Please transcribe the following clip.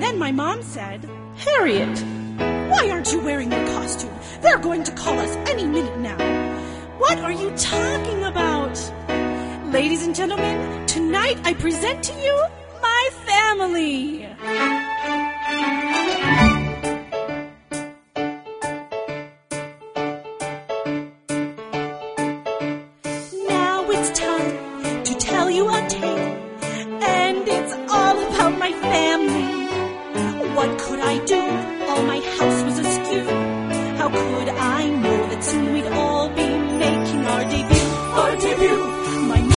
Then my mom said, Harriet, why aren't you wearing your costume? They're going to call us any minute now. What are you talking about? Ladies and gentlemen, tonight I present to you my family.